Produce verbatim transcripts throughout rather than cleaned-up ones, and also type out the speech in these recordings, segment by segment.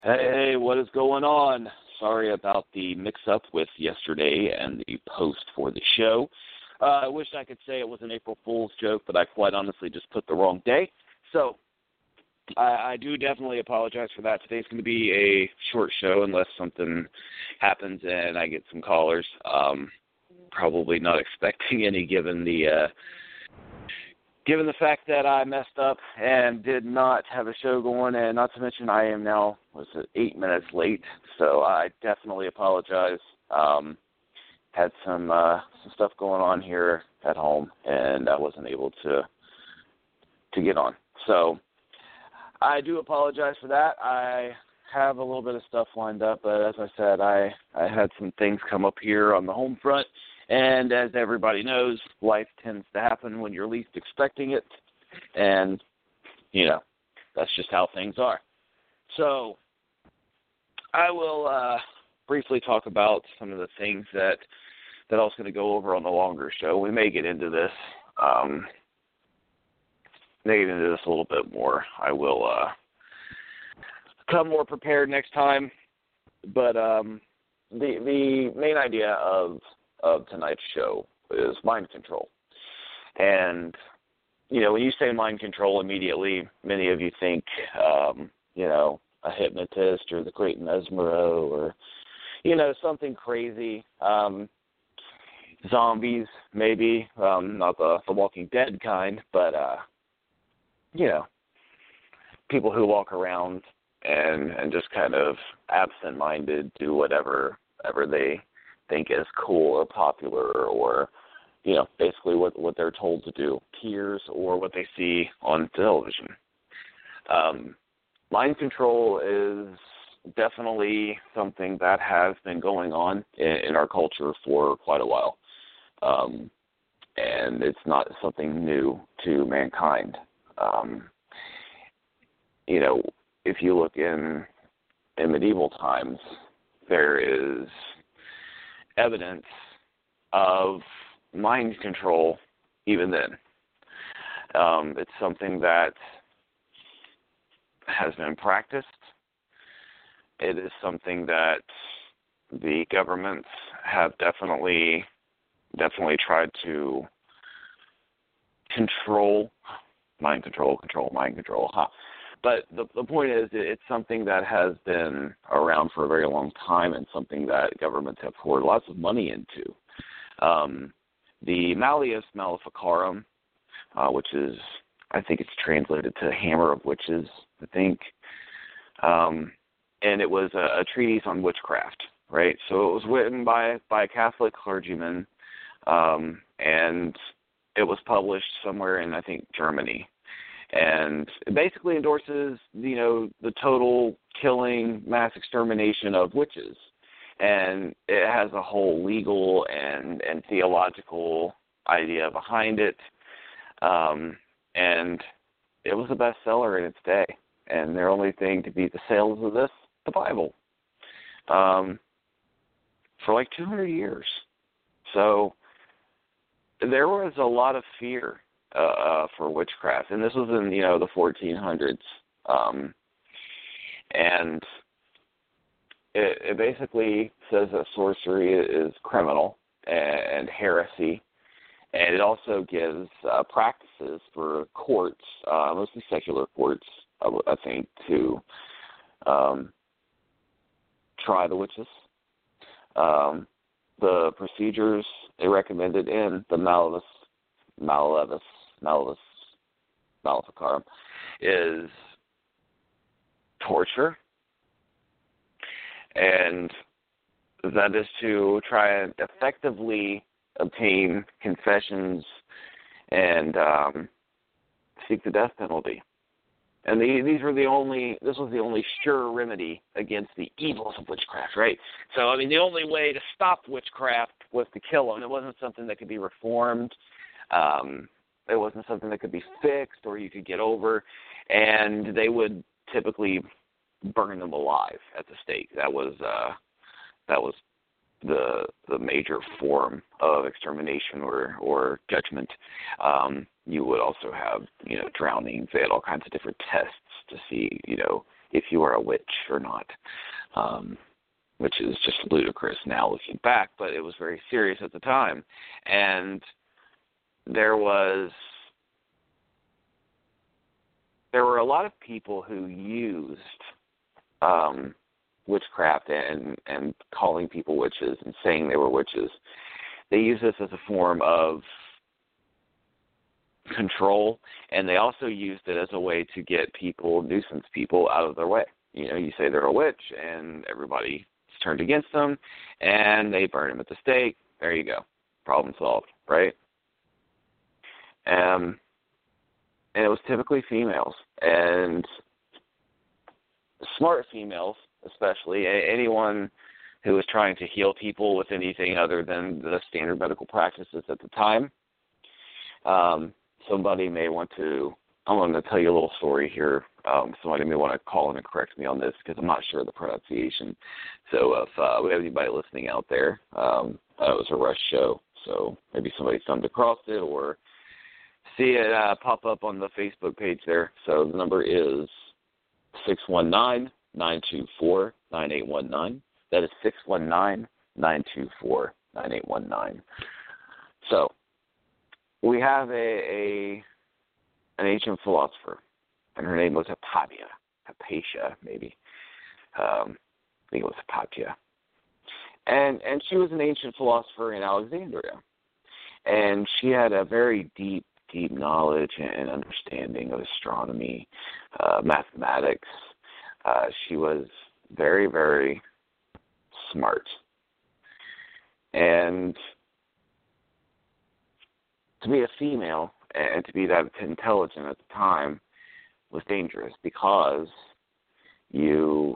Hey, what is going on? Sorry about the mix-up with yesterday and the post for the show. Uh, I wish I could say it was an April Fool's joke, but I quite honestly just put the wrong day. So I, I do definitely apologize for that. Today's going to be a short show unless something happens and I get some callers. Um, probably not expecting any given the uh, given the fact that I messed up and did not have a show going, and not to mention I am now, was it, eight minutes late, so I definitely apologize. Um, had some uh, some stuff going on here at home, and I wasn't able to to get on. So I do apologize for that. I have a little bit of stuff lined up, but as I said, I, I had some things come up here on the home front. And as everybody knows, life tends to happen when you're least expecting it. And, you know, that's just how things are. So I will uh, briefly talk about some of the things that, that I was going to go over on the longer show. We may get into this, um, may get into this a little bit more. I will uh, come more prepared next time. But um, the the main idea of of tonight's show is mind control. And, you know, when you say mind control, immediately many of you think, um, you know, a hypnotist or the great Mesmero or, you know, something crazy. Um, zombies, maybe, um, not the, the Walking Dead kind, but, uh, you know, people who walk around and, and just kind of absent-minded, do whatever, whatever they think is cool or popular, or, you know, basically what, what they're told to do, peers, or what they see on television. Um, mind control is definitely something that has been going on in, in our culture for quite a while. Um, and it's not something new to mankind. Um, you know, if you look in, in medieval times, there is evidence of mind control even then. Um, it's something that has been practiced. It is something that the governments have definitely definitely tried to control, mind control, control, mind control, huh? But the, the point is, it's something that has been around for a very long time and something that governments have poured lots of money into. Um, the Malleus Maleficarum, uh, which is, I think it's translated to Hammer of Witches, I think, um, and it was a, a treatise on witchcraft, right? So it was written by, by a Catholic clergyman, um, and it was published somewhere in, I think, Germany. And it basically endorses, you know, the total killing, mass extermination of witches. And it has a whole legal and, and theological idea behind it. Um, and it was a bestseller in its day. And their only thing to beat the sales of this, the Bible, um, for like two hundred years. So there was a lot of fear Uh, for witchcraft, and this was in, you know, the fourteen hundreds, um, and it, it basically says that sorcery is criminal and heresy, and it also gives uh, practices for courts, uh, mostly secular courts, I, I think, to um, try the witches. Um, the procedures they recommended in the Malleus Malleus Malleus Maleficarum is torture, and that is to try and effectively obtain confessions and um, seek the death penalty. And the, these were the only, this was the only sure remedy against the evils of witchcraft, right? So, I mean, the only way to stop witchcraft was to kill them. It wasn't something that could be reformed. Um, it wasn't something that could be fixed or you could get over. And they would typically burn them alive at the stake. That was uh, that was the the major form of extermination or, or judgment. Um, you would also have, you know, drownings. They had all kinds of different tests to see, you know, if you are a witch or not, um, which is just ludicrous now looking back, but it was very serious at the time. And there was there were a lot of people who used um, witchcraft and, and calling people witches and saying they were witches. They used this as a form of control, and they also used it as a way to get people, nuisance people, out of their way. You know, you say they're a witch, and everybody is turned against them, and they burn them at the stake. There you go. Problem solved, right? Um, and it was typically females, and smart females, especially, anyone who was trying to heal people with anything other than the standard medical practices at the time. Um, somebody may want to, I'm going to tell you a little story here. Um, somebody may want to call in and correct me on this because I'm not sure of the pronunciation. So if uh, we have anybody listening out there, um, uh, it was a Rush show, so maybe somebody stumbled across it or see it uh, pop up on the Facebook page there. So the number is six one nine, nine two four, nine eight one nine. That is six one nine, nine two four, nine eight one nine. So we have a, a an ancient philosopher, and her name was Hypatia. Hypatia, maybe. Um, I think it was Hypatia. And and she was an ancient philosopher in Alexandria. And she had a very deep, deep knowledge and understanding of astronomy, uh, mathematics. Uh, she was very, very smart. And to be a female and to be that intelligent at the time was dangerous because you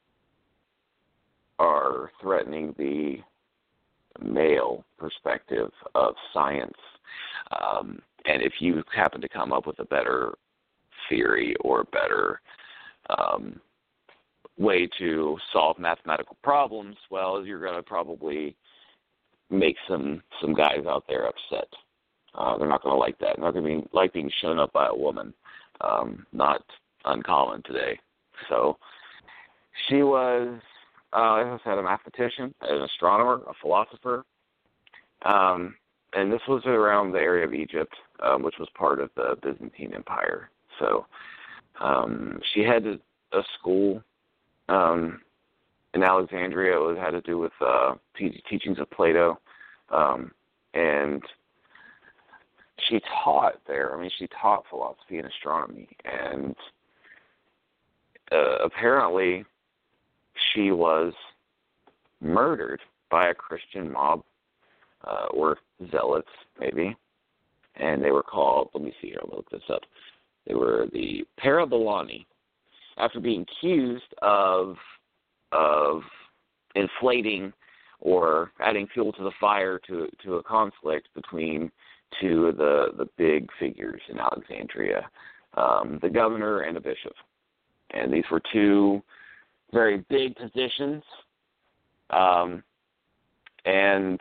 are threatening the male perspective of science. Um, and if you happen to come up with a better theory or better um, way to solve mathematical problems, well, you're going to probably make some, some guys out there upset. Uh, they're not going to like that. They're not going to be like being shown up by a woman. Um, not uncommon today. So she was, uh, as I said, a mathematician, an astronomer, a philosopher. Um, and this was around the area of Egypt, um, which was part of the Byzantine Empire. So um, she had a, a school um, in Alexandria. It had to do with uh, te- teachings of Plato. Um, and she taught there. I mean, she taught philosophy and astronomy. And uh, apparently she was murdered by a Christian mob, uh, or zealots, maybe. And they were called, let me see here, I'll look this up. They were the Parabolani. After being accused of of inflating or adding fuel to the fire to to a conflict between two of the, the big figures in Alexandria, um, the governor and a bishop. And these were two very big positions. Um, and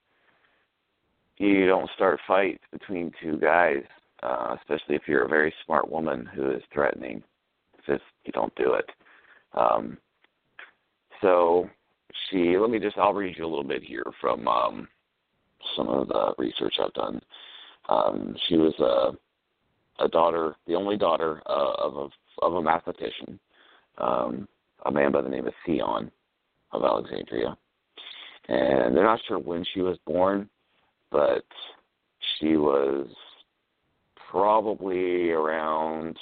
you don't start fights between two guys, uh, especially if you're a very smart woman who is threatening. Just, you don't do it. Um, so she, let me just, I'll read you a little bit here from um, some of the research I've done. Um, she was a, a daughter, the only daughter uh, of a of a mathematician, um, a man by the name of Theon of Alexandria. And they're not sure when she was born, but she was probably around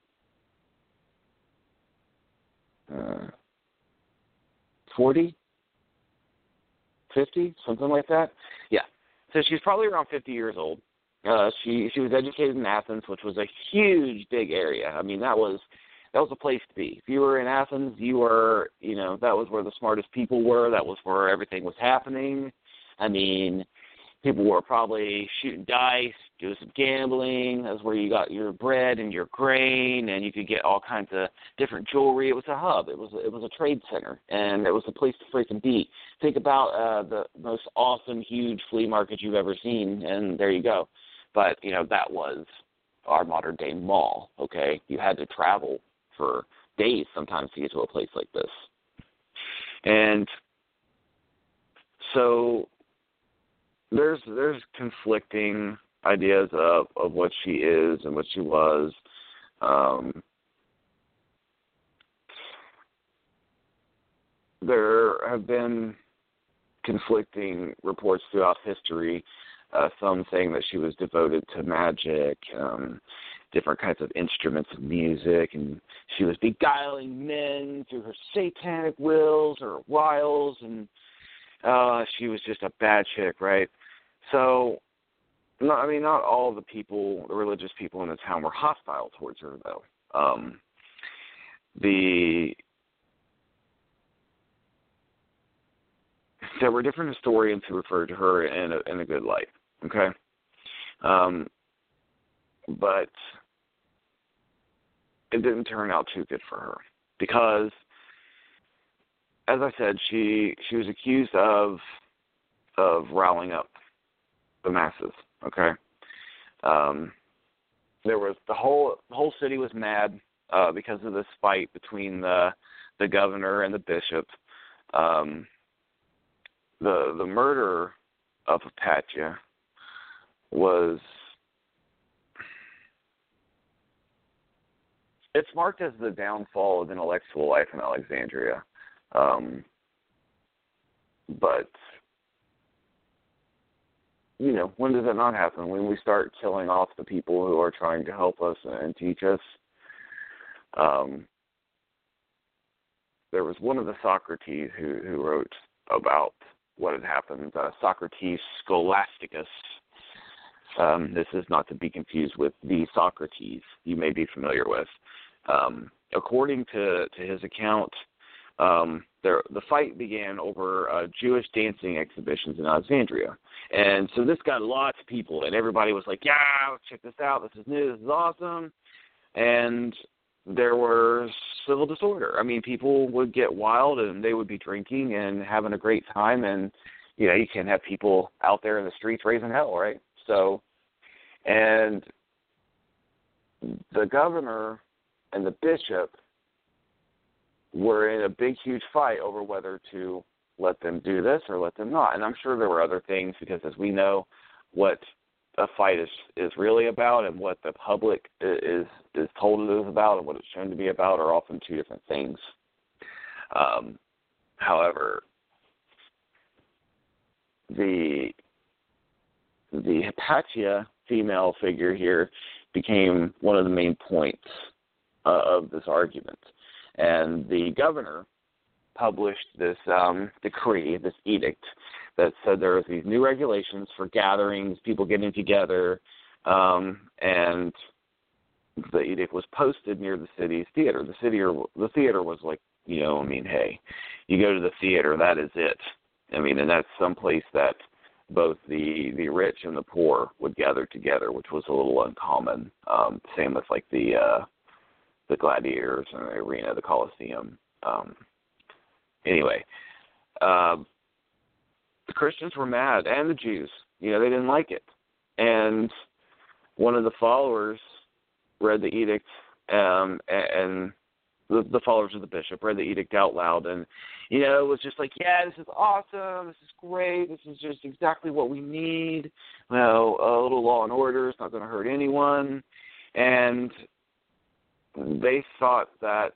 uh, forty, fifty, something like that. Yeah. So she's probably around fifty years old. Uh, she she was educated in Athens, which was a huge, big area. I mean, that was that was a place to be. If you were in Athens, you were, you know, that was where the smartest people were. That was where everything was happening. I mean, people were probably shooting dice, doing some gambling. That's where you got your bread and your grain, and you could get all kinds of different jewelry. It was a hub. It was a, it was a trade center, and it was a place to freaking be. Think about uh, the most awesome, huge flea market you've ever seen, and there you go. But, you know, that was our modern-day mall, okay? You had to travel for days sometimes to get to a place like this. And so there's there's conflicting ideas of, of what she is and what she was. Um, there have been conflicting reports throughout history, uh, some saying that she was devoted to magic, um, different kinds of instruments of music, and she was beguiling men through her satanic wills or wiles, and uh, she was just a bad chick, right? So, no, I mean, not all the people, the religious people in the town were hostile towards her, though. Um, the There were different historians who referred to her in a, in a good light, okay? Um, but it didn't turn out too good for her because, as I said, she she was accused of of riling up the masses, okay? Um, there was the whole the whole city was mad uh, because of this fight between the the governor and the bishop. Um, the the murder of Hypatia was it's marked as the downfall of intellectual life in Alexandria, um, but you know, when does that not happen? When we start killing off the people who are trying to help us and teach us. Um, there was one of the Socrates who, who wrote about what had happened, uh, Socrates Scholasticus. Um, this is not to be confused with the Socrates you may be familiar with. Um, according to, to his account, um, there, the fight began over uh, Jewish dancing exhibitions in Alexandria. And so this got lots of people, and everybody was like, yeah, check this out. This is new. This is awesome. And there was civil disorder. I mean, people would get wild, and they would be drinking and having a great time. And, you know, you can't have people out there in the streets raising hell, right? So, and the governor and the bishop were in a big, huge fight over whether to let them do this or let them not. And I'm sure there were other things because, as we know, what a fight is, is really about and what the public is is told it is about and what it's shown to be about are often two different things. Um, however, the the Hypatia female figure here became one of the main points uh, of this argument. And the governor published this um, decree, this edict, that said there was these new regulations for gatherings, people getting together, um, and the edict was posted near the city's theater. The city or the theater was like, you know, I mean, hey, you go to the theater, that is it. I mean, and that's someplace that both the the rich and the poor would gather together, which was a little uncommon. Um, same with like the uh, the gladiators and the arena, the Colosseum. Um, anyway, uh, the Christians were mad, and the Jews. You know, they didn't like it. And one of the followers read the edict, um, and the, the followers of the bishop read the edict out loud, and, you know, it was just like, yeah, this is awesome, this is great, this is just exactly what we need. Well, a little law and order, it's not going to hurt anyone. And they thought that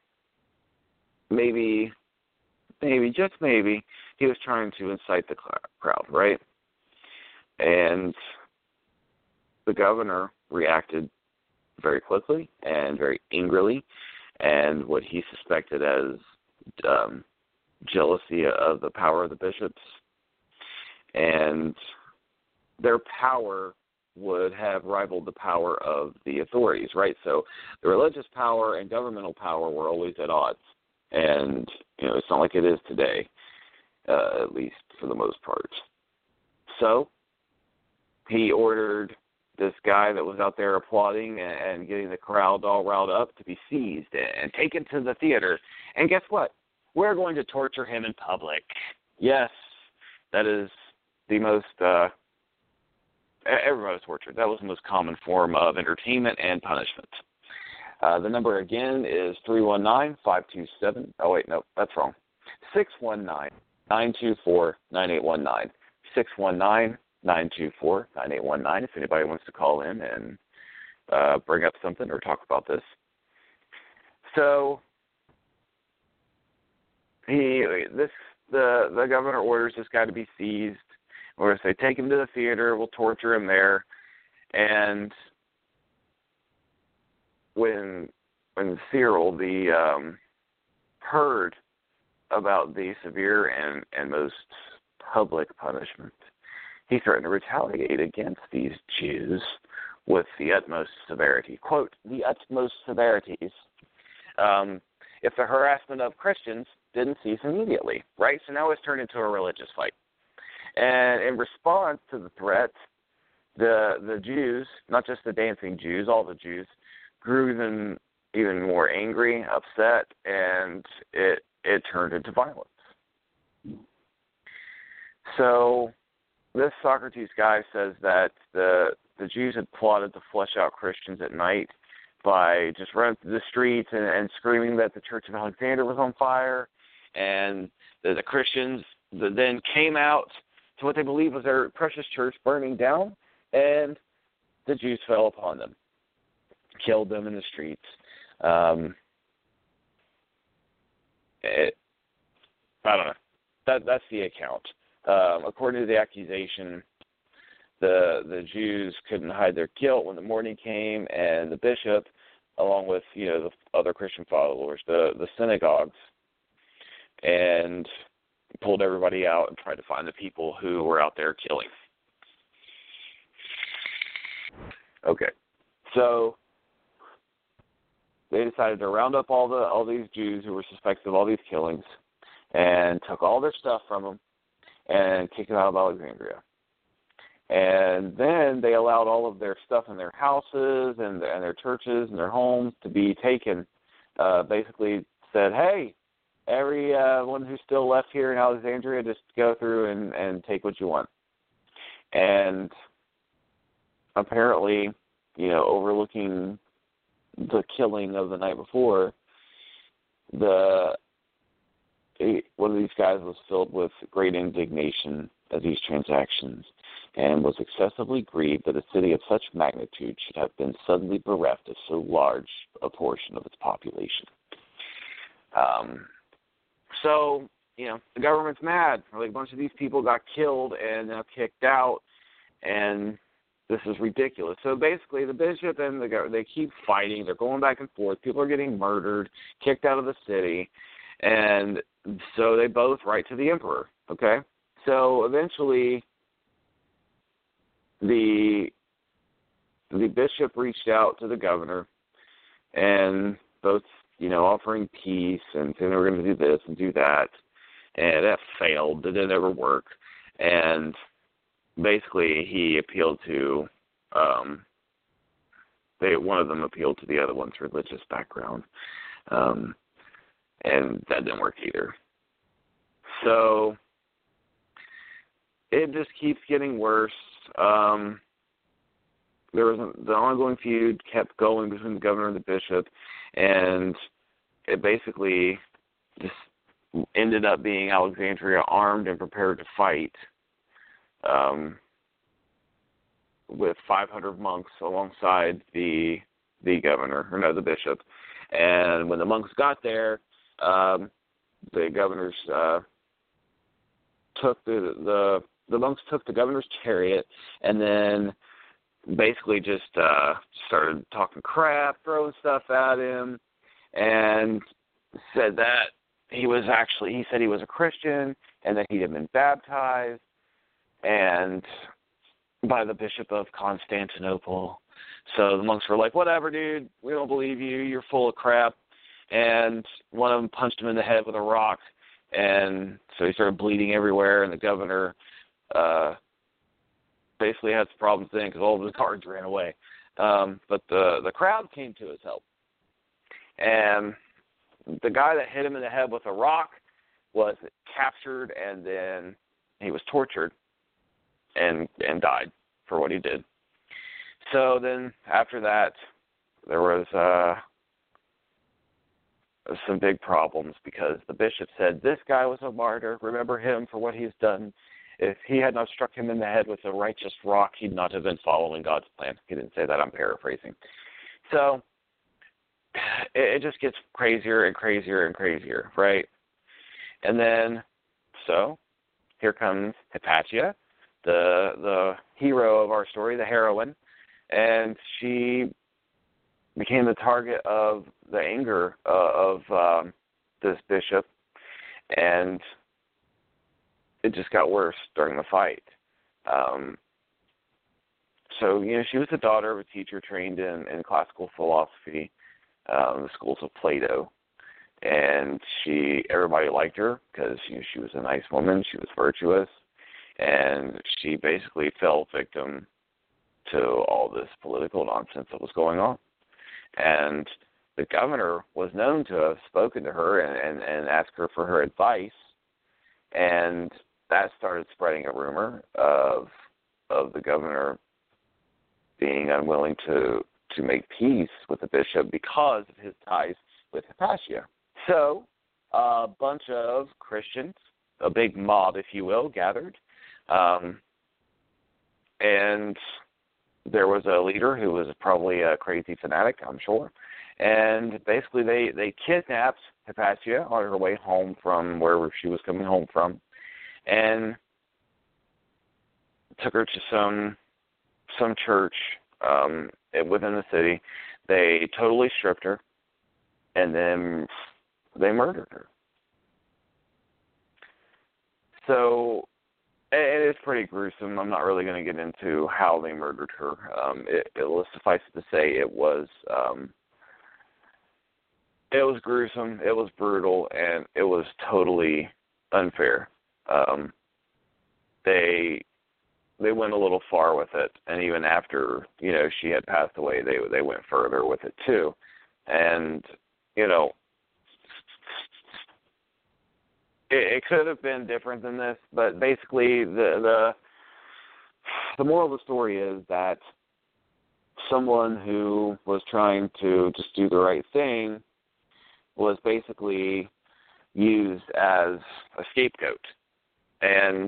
maybe, maybe, just maybe, he was trying to incite the crowd, right? And the governor reacted very quickly and very angrily, and what he suspected as um, jealousy of the power of the bishops. And their power would have rivaled the power of the authorities, right? So the religious power and governmental power were always at odds. And, you know, it's not like it is today, uh, at least for the most part. So he ordered this guy that was out there applauding and getting the crowd all riled up to be seized and taken to the theater. And guess what? We're going to torture him in public. Yes, that is the most, uh, everybody was tortured. That was the most common form of entertainment and punishment. Uh, the number again is three one nine, five two seven. Oh, wait, no, that's wrong. six one nine, nine two four, nine eight one nine. six one nine, nine two four, nine eight one nine if anybody wants to call in and uh, bring up something or talk about this. So, he, this, the, the governor orders this guy to be seized. Or say, take him to the theater, we'll torture him there. And when when Cyril, the um, heard about the severe and, and most public punishment, he threatened to retaliate against these Jews with the utmost severity. Quote, the utmost severities. Um, if the harassment of Christians didn't cease immediately, right? So now it's turned into a religious fight. And in response to the threat, the the Jews, not just the dancing Jews, all the Jews, grew even even more angry, upset, and it it turned into violence. So this Socrates guy says that the the Jews had plotted to flush out Christians at night by just running through the streets and, and screaming that the Church of Alexander was on fire, and the, the Christians then came out to what they believed was their precious church burning down, and the Jews fell upon them, killed them in the streets. Um, it, I don't know. That that's the account. Um, according to the accusation, the the Jews couldn't hide their guilt when the morning came, and the bishop, along with you know the other Christian followers, the the synagogues, and pulled everybody out and tried to find the people who were out there killing. Okay, so they decided to round up all the all these Jews who were suspected of all these killings, and took all their stuff from them and kicked them out of Alexandria. And then they allowed all of their stuff in their houses and, and their churches and their homes to be taken. Uh, basically said, hey, every uh, one who's still left here in Alexandria, just go through and, and take what you want. And apparently, you know, overlooking the killing of the night before, the one of these guys was filled with great indignation at these transactions and was excessively grieved that a city of such magnitude should have been suddenly bereft of so large a portion of its population. Um, so, you know, the government's mad. Like, a bunch of these people got killed and now kicked out, and this is ridiculous. So basically, the bishop and the government, they keep fighting. They're going back and forth. People are getting murdered, kicked out of the city, and so they both write to the emperor, okay? So eventually, the the bishop reached out to the governor, and both, you know, offering peace and saying they were going to do this and do that, and that failed. It didn't ever work. And basically, he appealed to, um, they one of them appealed to the other one's religious background, um, and that didn't work either. So it just keeps getting worse. Um, there was a, the ongoing feud kept going between the governor and the bishop, and it basically just ended up being Alexandria armed and prepared to fight um, with five hundred monks alongside the the governor, or no, the bishop. And when the monks got there, um, the governors uh, took the, the the monks took the governor's chariot, and then basically just uh, started talking crap, throwing stuff at him, and said that he was actually, he said he was a Christian and that he had been baptized and by the Bishop of Constantinople. So the monks were like, whatever, dude, we don't believe you, you're full of crap. And one of them punched him in the head with a rock, and so he started bleeding everywhere, and the governor uh, basically had some problems then because all of his guards ran away. Um, but the, the crowd came to his help. And the guy that hit him in the head with a rock was captured, and then he was tortured and and died for what he did. So then after that, there was uh, some big problems because the bishop said, this guy was a martyr. Remember him for what he's done. If he had not struck him in the head with a righteous rock, he'd not have been following God's plan. He didn't say that. I'm paraphrasing. So it, it just gets crazier and crazier and crazier, right? And then, so here comes Hypatia, the the hero of our story, the heroine, and she became the target of the anger uh, of um, this bishop, and it just got worse during the fight. Um, so, you know, she was the daughter of a teacher trained in, in classical philosophy, um, the schools of Plato, and she everybody liked her because you know, she was a nice woman, she was virtuous, and she basically fell victim to all this political nonsense that was going on. And the governor was known to have spoken to her and, and, and asked her for her advice, and that started spreading a rumor of of the governor being unwilling to, to make peace with the bishop because of his ties with Hypatia. So a bunch of Christians, a big mob, if you will, gathered, um, and there was a leader who was probably a crazy fanatic, I'm sure, and basically they, they kidnapped Hypatia on her way home from wherever she was coming home from, and took her to some some church um, within the city. They totally stripped her, and then they murdered her. So it is pretty gruesome. I'm not really going to get into how they murdered her. Um, it, it will suffice to say it was um, it was gruesome, it was brutal, and it was totally unfair. Um, they they went a little far with it, and even after you know she had passed away, they they went further with it too. And you know, it, it could have been different than this, but basically the the the moral of the story is that someone who was trying to just do the right thing was basically used as a scapegoat. And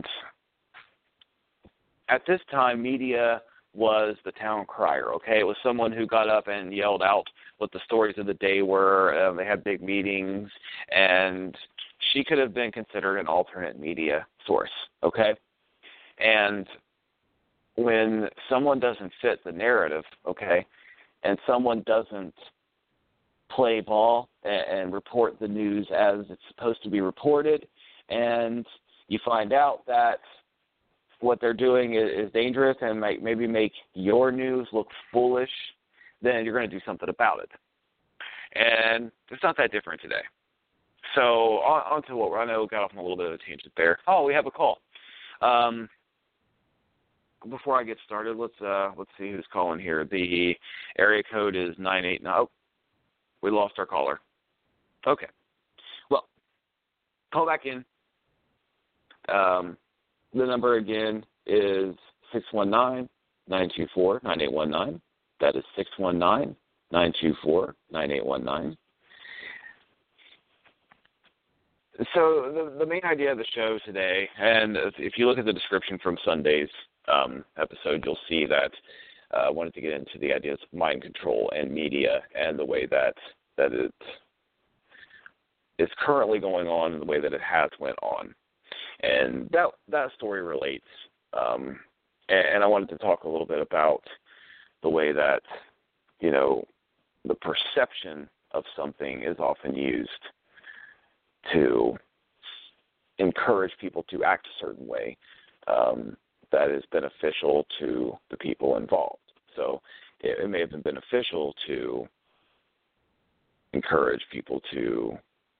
at this time, media was the town crier, okay? It was someone who got up and yelled out what the stories of the day were. Um, they had big meetings, and she could have been considered an alternate media source, okay? And when someone doesn't fit the narrative, okay, and someone doesn't play ball and, and report the news as it's supposed to be reported, and you find out that what they're doing is, is dangerous and might maybe make your news look foolish, then you're going to do something about it. And it's not that different today. So on, on to what I know we got off on a little bit of a tangent there. Oh, we have a call. Um, before I get started, let's uh, let's see who's calling here. The area code is nine eight nine. Oh, we lost our caller. Okay. Well, call back in. Um, the number again is six one nine, nine two four, nine eight one nine. That is six one nine, nine two four, nine eight one nine. So the, the main idea of the show today, and if you look at the description from Sunday's um, episode, you'll see that uh, I wanted to get into the ideas of mind control and media and the way that, that it is currently going on and the way that it has went on. And that that story relates. Um, and, and I wanted to talk a little bit about the way that, you know, the perception of something is often used to encourage people to act a certain way um, that is beneficial to the people involved. So it, it may have been beneficial to encourage people to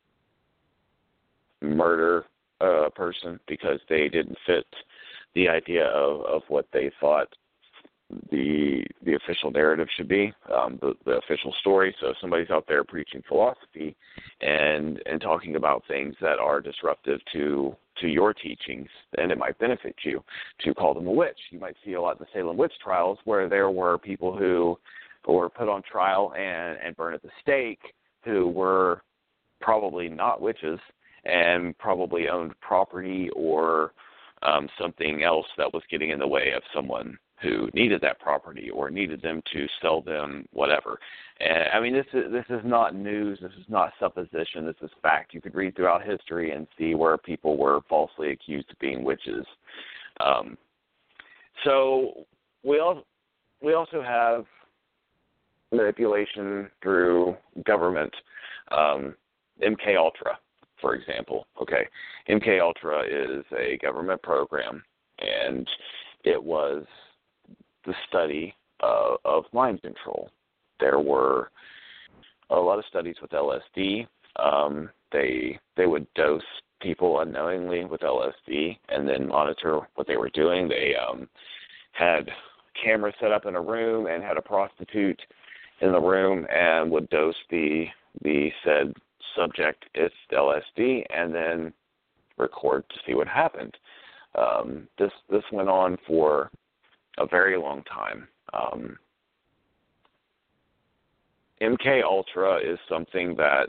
murder a person because they didn't fit the idea of, of what they thought the the official narrative should be, um, the, the official story. So if somebody's out there preaching philosophy and and talking about things that are disruptive to to your teachings, then it might benefit you to call them a witch. You might see a lot of the Salem witch trials where there were people who were put on trial and, and burned at the stake who were probably not witches and probably owned property or um, something else that was getting in the way of someone who needed that property or needed them to sell them whatever. And I mean, this is this is not news. This is not supposition. This is fact. You could read throughout history and see where people were falsely accused of being witches. Um, so we also we also have manipulation through government. Um, M K Ultra, for example. Okay, M K Ultra is a government program, and it was the study uh, of mind control. There were a lot of studies with L S D. Um, they they would dose people unknowingly with L S D and then monitor what they were doing. They um, had cameras set up in a room and had a prostitute in the room and would dose the the said subject with L S D and then record to see what happened. Um, this this went on for a very long time. Um, M K Ultra is something that,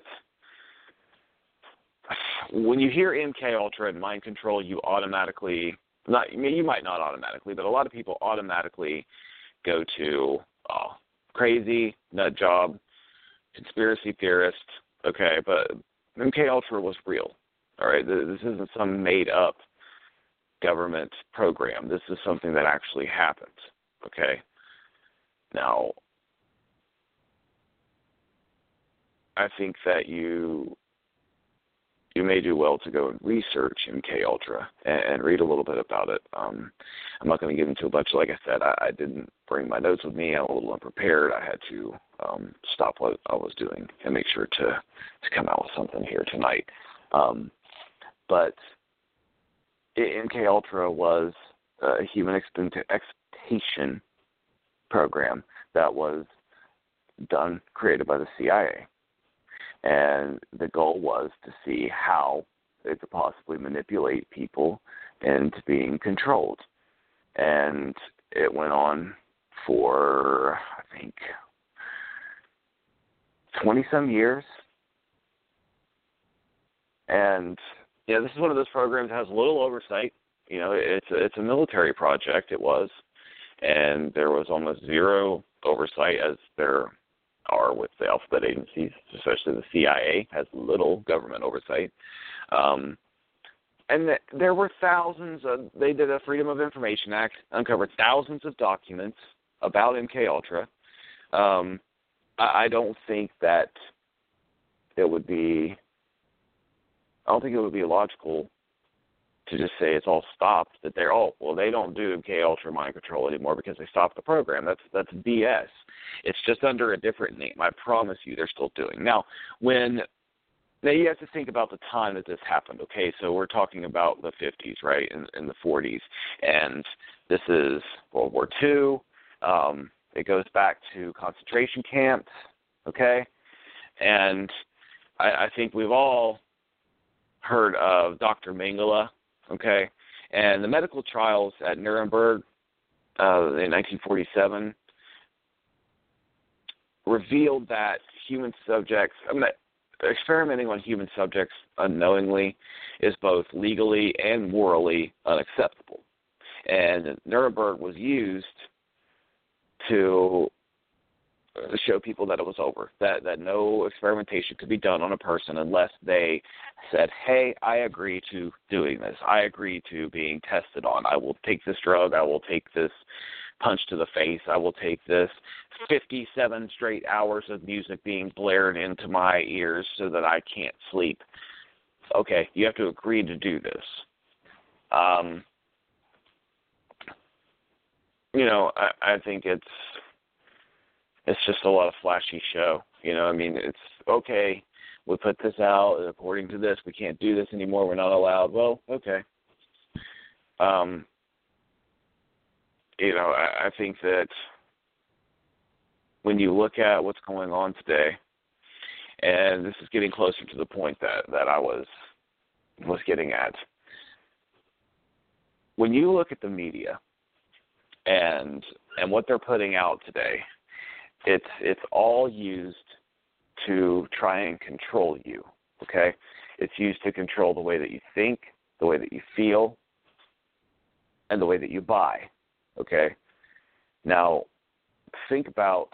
when you hear M K Ultra and mind control, you automatically, not I mean, you might not automatically, but a lot of people automatically go to oh, crazy, nut job, conspiracy theorist. Okay, but M K Ultra was real. All right, this isn't some made up government program. This is something that actually happened. Okay, now I think that you you may do well to go and research M K Ultra and, and read a little bit about it. Um, I'm not going to get into a bunch. Like I said, I, I didn't bring my notes with me. I'm a little unprepared. I had to um, stop what I was doing and make sure to, to come out with something here tonight. Um, but M K Ultra was a human exploitation program that was done, created by the C I A. And the goal was to see how they could possibly manipulate people into being controlled. And it went on for, I think, twenty-some years. And, yeah, this is one of those programs that has little oversight. You know, it's a, it's a military project, it was. And there was almost zero oversight, as there are with the alphabet agencies, especially the C I A has little government oversight. Um, and th- there were thousands of, they did a Freedom of Information Act, uncovered thousands of documents about M K Ultra. Um, I, I don't think that it would be, I don't think it would be logical to just say it's all stopped, that they're, oh, well, they don't do M K Ultra mind control anymore because they stopped the program. That's that's B S. It's just under a different name. I promise you they're still doing. Now, when, now you have to think about the time that this happened, okay? So we're talking about the fifties, right, and, and the forties. And this is World War Two. Um, it goes back to concentration camps, okay? And I, I think we've all heard of Doctor Mengele. Okay, and the medical trials at Nuremberg uh, in nineteen forty-seven revealed that human subjects, I mean, experimenting on human subjects unknowingly is both legally and morally unacceptable. And Nuremberg was used to show people that it was over, that, that no experimentation could be done on a person unless they said, hey, I agree to doing this. I agree to being tested on. I will take this drug. I will take this punch to the face. I will take this fifty-seven straight hours of music being blared into my ears so that I can't sleep. Okay, you have to agree to do this. Um, you know, I, I think it's it's just a lot of flashy show. You know, I mean, it's okay, we put this out, and according to this, we can't do this anymore, we're not allowed. Well, okay. Um, you know, I, I think that when you look at what's going on today, and this is getting closer to the point that, that I was was getting at, when you look at the media and and what they're putting out today, it's it's all used to try and control you. okay? It's used to control the way that you think, the way that you feel, and the way that you buy, okay? Now, think about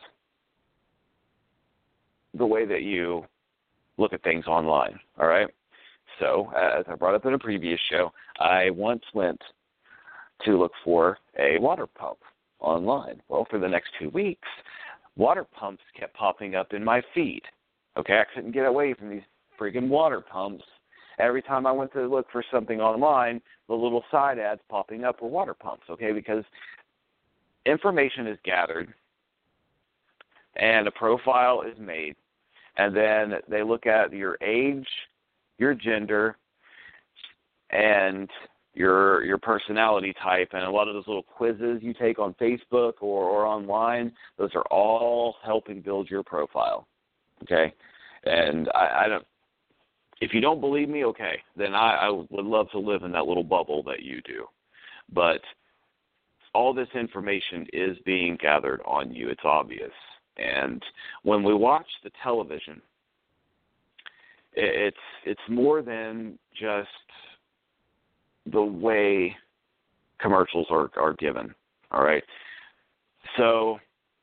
the way that you look at things online, all right? So, as I brought up in a previous show, I once went to look for a water pump online. Well, for the next two weeks, water pumps kept popping up in my feed. Okay, I couldn't get away from these freaking water pumps. Every time I went to look for something online, the little side ads popping up were water pumps, okay, because information is gathered and a profile is made, and then they look at your age, your gender, and your your personality type, and a lot of those little quizzes you take on Facebook or, or online, those are all helping build your profile, okay? And I, I don't, if you don't believe me, okay, then I, I would love to live in that little bubble that you do. But all this information is being gathered on you. It's obvious. And when we watch the television, it's it's more than just the way commercials are, are given, all right? So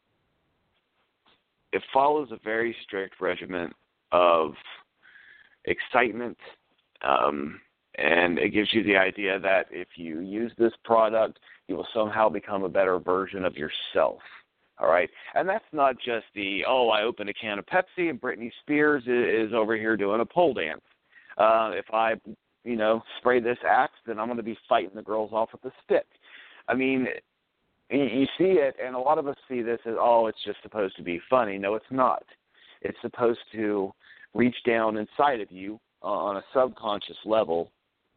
it follows a very strict regimen of excitement, um, and it gives you the idea that if you use this product, you will somehow become a better version of yourself, all right? And that's not just the, oh, I opened a can of Pepsi and Britney Spears is, is over here doing a pole dance. Uh, if I, you know, spray this Axe, then I'm going to be fighting the girls off with a stick. I mean, you see it, and a lot of us see this as, oh, it's just supposed to be funny. No, it's not. It's supposed to reach down inside of you uh, on a subconscious level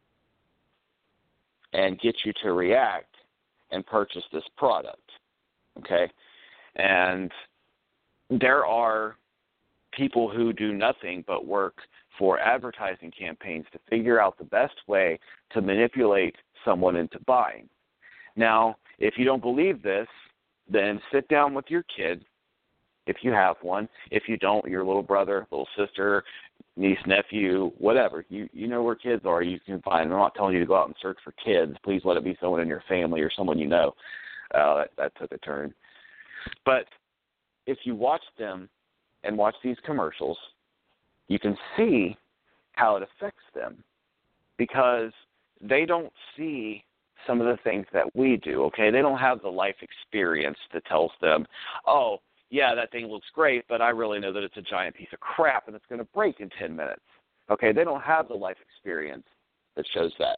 and get you to react and purchase this product, okay? And there are people who do nothing but work for advertising campaigns to figure out the best way to manipulate someone into buying. Now, if you don't believe this, then sit down with your kid, if you have one. If you don't, your little brother, little sister, niece, nephew, whatever. You you know where kids are. You can find them. I'm not telling you to go out and search for kids. Please let it be someone in your family or someone you know. Uh, that, that took a turn. But if you watch them and watch these commercials, you can see how it affects them, because they don't see some of the things that we do, okay? They don't have the life experience that tells them, oh, yeah, that thing looks great, but I really know that it's a giant piece of crap and it's going to break in ten minutes. Okay, they don't have the life experience that shows that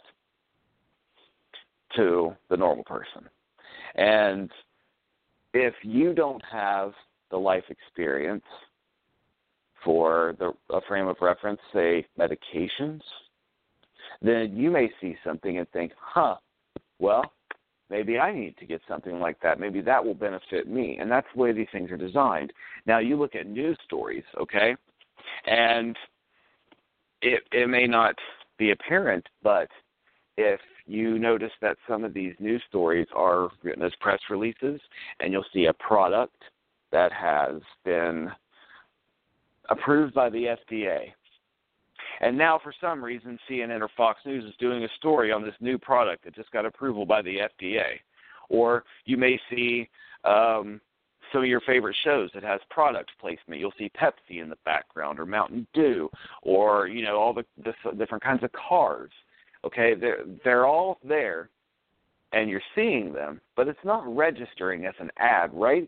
to the normal person. And if you don't have the life experience for the a frame of reference, say medications, then you may see something and think, huh, well, maybe I need to get something like that. Maybe that will benefit me. And that's the way these things are designed. Now, you look at news stories, okay, and it it may not be apparent, but if you notice that some of these news stories are written as press releases, and you'll see a product that has been approved by the F D A. And now, for some reason, C N N or Fox News is doing a story on this new product that just got approval by the F D A. Or you may see um, some of your favorite shows that has product placement. You'll see Pepsi in the background, or Mountain Dew, or, you know, all the, the different kinds of cars. Okay, they're, they're all there, and you're seeing them, but it's not registering as an ad, right?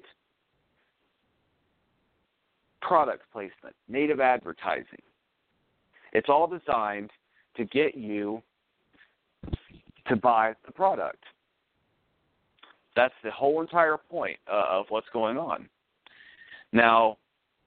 Product placement, native advertising. It's all designed to get you to buy the product. That's the whole entire point uh, of what's going on. Now,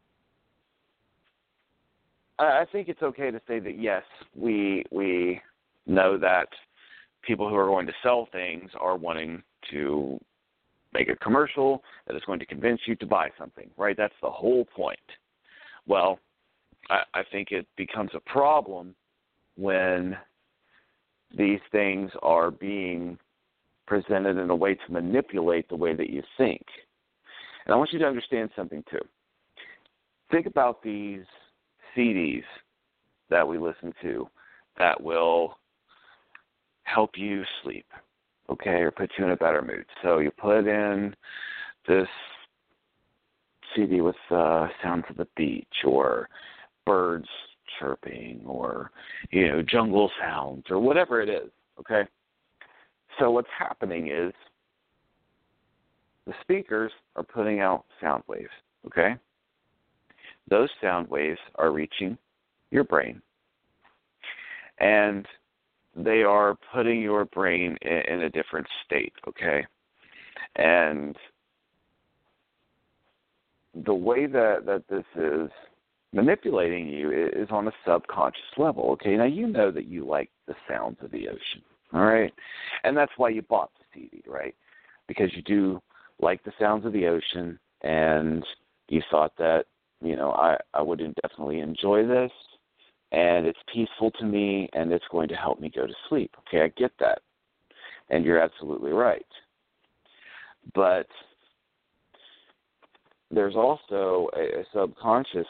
I think it's okay to say that, yes, we we know that people who are going to sell things are wanting to make a commercial that is going to convince you to buy something, right? That's the whole point. Well, I, I think it becomes a problem when these things are being presented in a way to manipulate the way that you think. And I want you to understand something, too. Think about these C Ds that we listen to that will help you sleep, okay, or put you in a better mood. So you put in this C D with uh, sounds of the beach or birds chirping or, you know, jungle sounds or whatever it is, okay? So what's happening is the speakers are putting out sound waves, okay? Those sound waves are reaching your brain, and they are putting your brain in, in a different state, okay? And the way that, that this is manipulating you is on a subconscious level, okay? Now, you know that you like the sounds of the ocean, all right? And that's why you bought the C D, right? Because you do like the sounds of the ocean, and you thought that, you know, I, I would definitely enjoy this, and it's peaceful to me, and it's going to help me go to sleep. Okay, I get that, and you're absolutely right. But there's also a, a subconscious,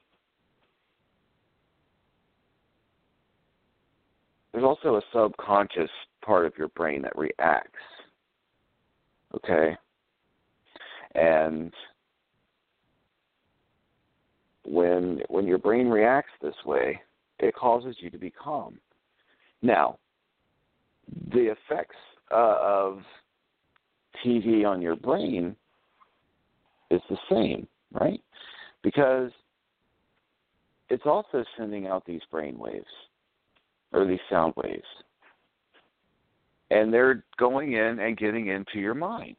there's also a subconscious part of your brain that reacts, okay? And when when your brain reacts this way, it causes you to be calm. Now, the effects uh, of T V on your brain is the same, right? Because it's also sending out these brain waves, or these sound waves. And they're going in and getting into your mind.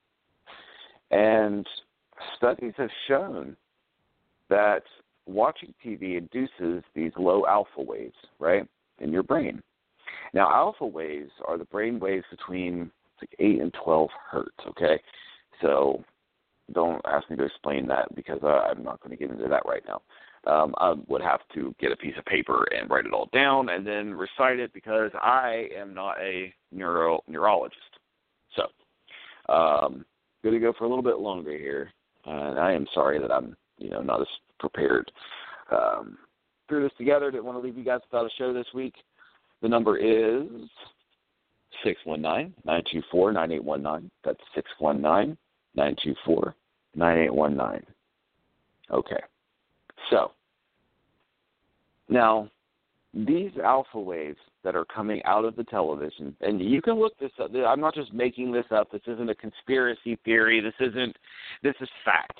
And studies have shown that watching T V induces these low alpha waves, right, in your brain. Now, alpha waves are the brain waves between like eight and twelve hertz, okay? So don't ask me to explain that because uh, I'm not going to get into that right now. Um, I would have to get a piece of paper and write it all down and then recite it because I am not a neuro neurologist. So, um, going to go for a little bit longer here. And I am sorry that I'm, you know, not as prepared. Um, threw this together. Didn't want to leave you guys without a show this week. The number is six one nine, nine two four, nine eight one nine. That's six one nine, nine two four, nine eight one nine. Okay. So, now, these alpha waves that are coming out of the television, and you can look this up. I'm not just making this up. This isn't a conspiracy theory. This isn't, this is fact.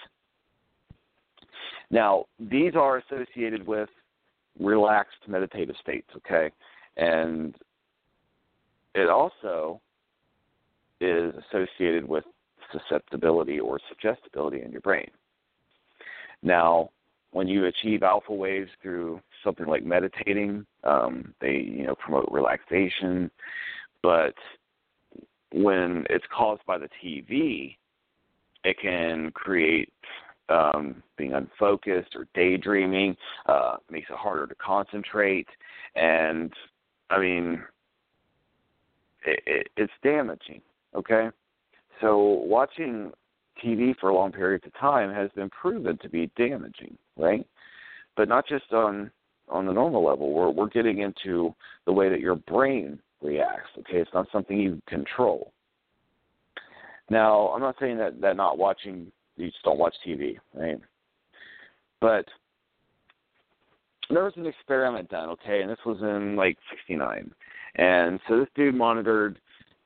Now, these are associated with relaxed meditative states, okay? And it also is associated with susceptibility or suggestibility in your brain. Now, when you achieve alpha waves through something like meditating, um, they, you know, promote relaxation. But when it's caused by the T V, it can create um, being unfocused or daydreaming, uh, makes it harder to concentrate. And, I mean, it, it, it's damaging, okay? So watching T V for long periods of time has been proven to be damaging, right? But not just on on the normal level. We're we're getting into the way that your brain reacts. Okay, it's not something you control. Now, I'm not saying that, that not watching, you just don't watch T V, right? But there was an experiment done, okay, and this was in like sixty-nine. And so this dude monitored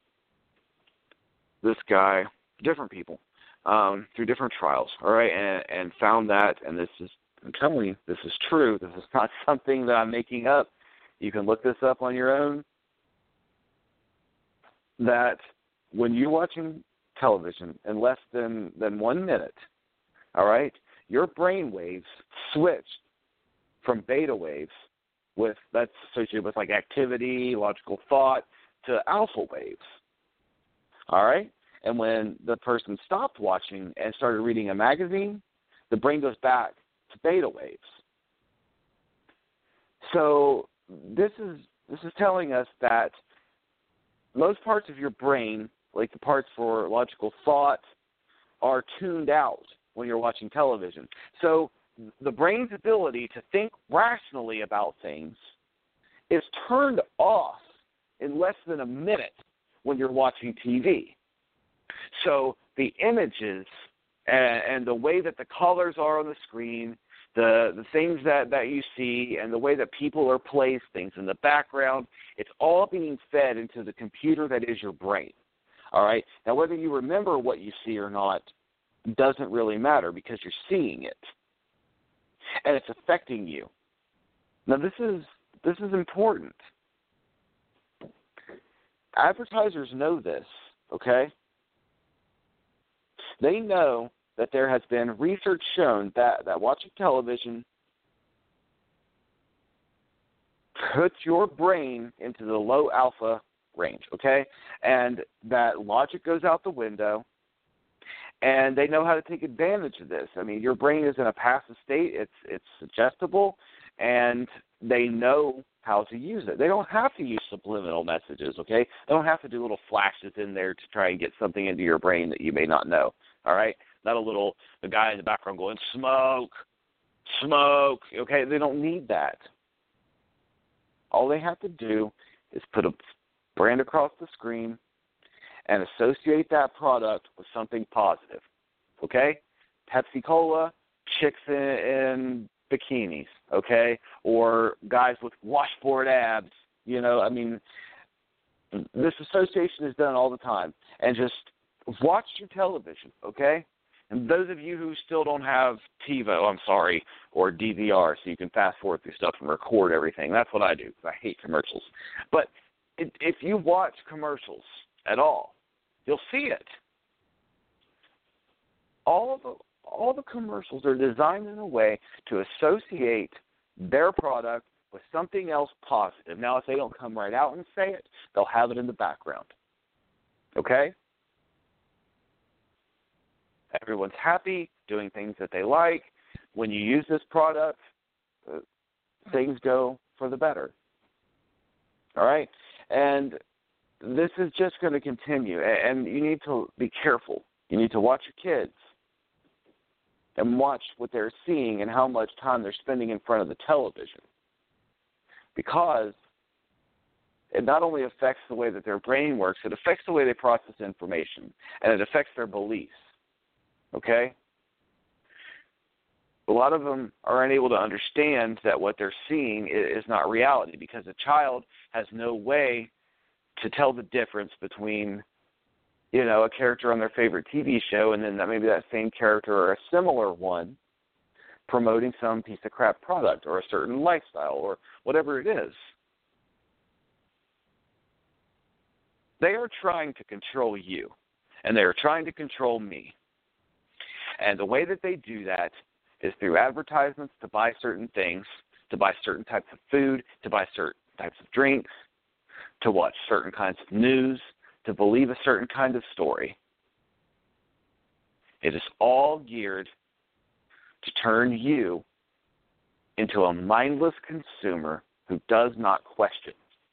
this guy, different people, um, through different trials, all right, and, and found that, and this is, I'm telling you, this is true. This is not something that I'm making up. You can look this up on your own, that when you're watching television in less than, than one minute, all right, your brain waves switch from beta waves, with that's associated with like activity, logical thought, to alpha waves. All right? And when the person stopped watching and started reading a magazine, the brain goes back to beta waves. So this is this is telling us that most parts of your brain, like the parts for logical thought, are tuned out when you're watching television. So the brain's ability to think rationally about things is turned off in less than a minute when you're watching T V. So the images and, and the way that the colors are on the screen, the, the things that, that you see, and the way that people are placed, things in the background, it's all being fed into the computer that is your brain. All right? Now, whether you remember what you see or not doesn't really matter because you're seeing it. And it's affecting you. Now, this is this is important. Advertisers know this, okay? They know that there has been research shown that, that watching television puts your brain into the low alpha range, okay? And that logic goes out the window, and they know how to take advantage of this. I mean, your brain is in a passive state. It's it's suggestible, and they know how to use it. They don't have to use subliminal messages, okay? They don't have to do little flashes in there to try and get something into your brain that you may not know, all right? Not a little, the guy in the background going, smoke, smoke, okay? They don't need that. All they have to do is put a brand across the screen and associate that product with something positive, okay? Pepsi-Cola, chicks in, in bikinis, okay? Or guys with washboard abs, you know, I mean, this association is done all the time. And just watch your television, okay? And those of you who still don't have TiVo, I'm sorry, or D V R, so you can fast forward through stuff and record everything. That's what I do, because I hate commercials. But if you watch commercials at all, you'll see it. All of the all the commercials are designed in a way to associate their product with something else positive. Now, if they don't come right out and say it, they'll have it in the background. Okay? Everyone's happy, doing things that they like. When you use this product, uh, things go for the better. All right? And this is just going to continue, and you need to be careful. You need to watch your kids and watch what they're seeing and how much time they're spending in front of the television, because it not only affects the way that their brain works, it affects the way they process information, and it affects their beliefs, okay? A lot of them are unable to understand that what they're seeing is not reality, because a child has no way to tell the difference between, you know, a character on their favorite T V show and then that maybe that same character or a similar one promoting some piece of crap product or a certain lifestyle or whatever it is. They are trying to control you, and they are trying to control me. And the way that they do that is through advertisements to buy certain things, to buy certain types of food, to buy certain types of drinks, to watch certain kinds of news, to believe a certain kind of story. It is all geared to turn you into a mindless consumer who does not question.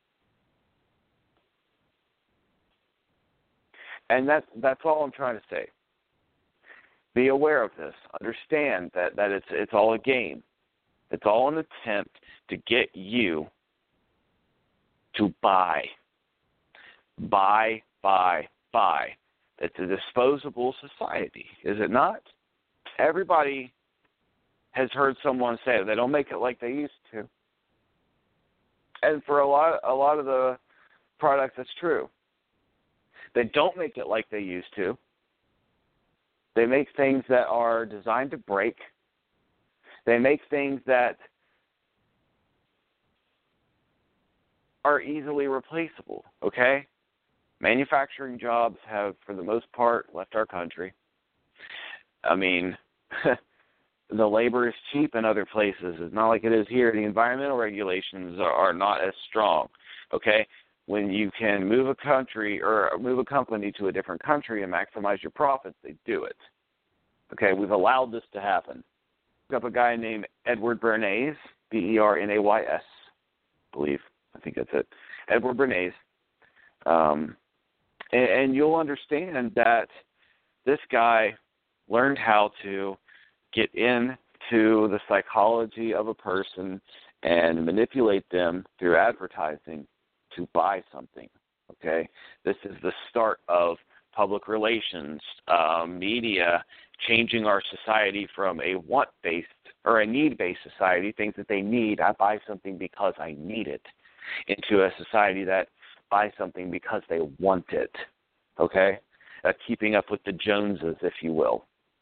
And that's, that's all I'm trying to say. Be aware of this. Understand that, that it's it's all a game. It's all an attempt to get you to buy. Buy, buy, buy. It's a disposable society, is it not? Everybody has heard someone say they don't make it like they used to. And for a lot a lot of the products, that's true. They don't make it like they used to. They make things that are designed to break. They make things that are easily replaceable, okay? Manufacturing jobs have, for the most part, left our country. I mean, the labor is cheap in other places. It's not like it is here. The environmental regulations are, are not as strong, okay? When you can move a country or move a company to a different country and maximize your profits, they do it. Okay, we've allowed this to happen. Look up a guy named Edward Bernays, B E R N A Y S, I believe. I think that's it. Edward Bernays. Um, and, and you'll understand that this guy learned how to get into into the psychology of a person and manipulate them through advertising to buy something, okay? This is the start of public relations, um, media, changing our society from a want-based or a need-based society, things that they need, I buy something because I need it, into a society that buys something because they want it, okay? Uh, keeping up with the Joneses, if you will.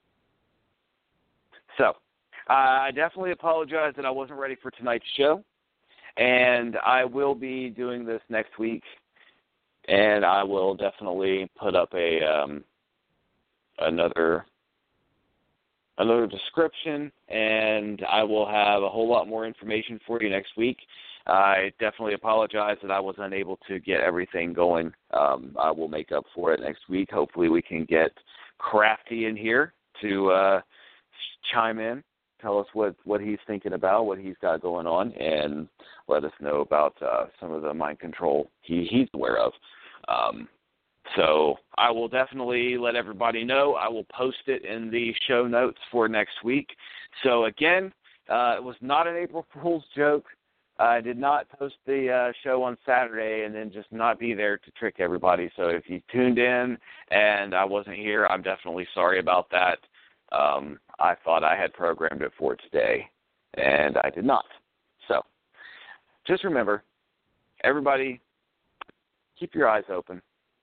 So, uh, I definitely apologize that I wasn't ready for tonight's show, and I will be doing this next week, and I will definitely put up a um, another another description, and I will have a whole lot more information for you next week. I definitely apologize that I was unable to get everything going. Um, I will make up for it next week. Hopefully we can get Crafty in here to uh, chime in, tell us what, what he's thinking about, what he's got going on, and let us know about uh, some of the mind control he, he's aware of. Um, so I will definitely let everybody know. I will post it in the show notes for next week. So, again, uh, it was not an April Fool's joke. I did not post the uh, show on Saturday and then just not be there to trick everybody. So if you tuned in and I wasn't here, I'm definitely sorry about that. Um, I thought I had programmed it for today, and I did not. So just remember, everybody, keep your eyes open.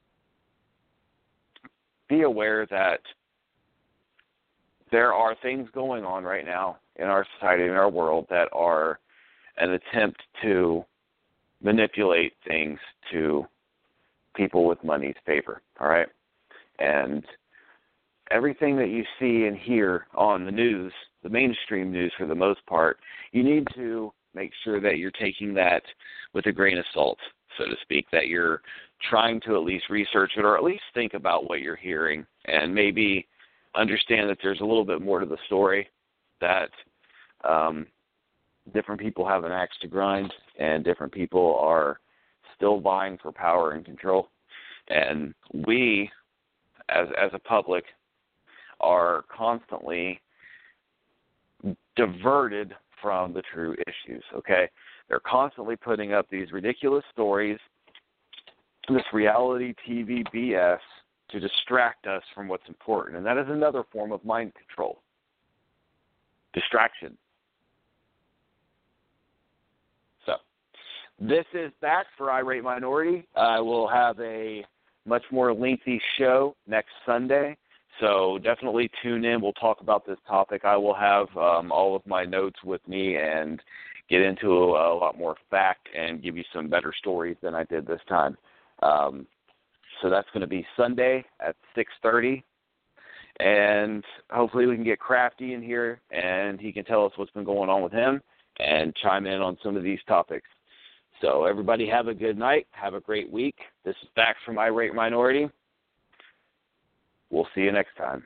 Be aware that there are things going on right now in our society, in our world, that are an attempt to manipulate things to people with money's favor, all right? And everything that you see and hear on the news, the mainstream news for the most part, you need to make sure that you're taking that with a grain of salt, so to speak, that you're trying to at least research it or at least think about what you're hearing and maybe understand that there's a little bit more to the story, that um, different people have an axe to grind and different people are still vying for power and control. And we, as as a public, are constantly diverted from the true issues, okay? They're constantly putting up these ridiculous stories, this reality T V B S, to distract us from what's important. And that is another form of mind control. Distraction. So, this is back for Irate Minority. I will have a much more lengthy show next Sunday. So definitely tune in. We'll talk about this topic. I will have um, all of my notes with me and get into a, a lot more fact and give you some better stories than I did this time. Um, so that's going to be Sunday at six thirty. And hopefully we can get Crafty in here and he can tell us what's been going on with him and chime in on some of these topics. So everybody have a good night. Have a great week. This is back from Irate Minority. We'll see you next time.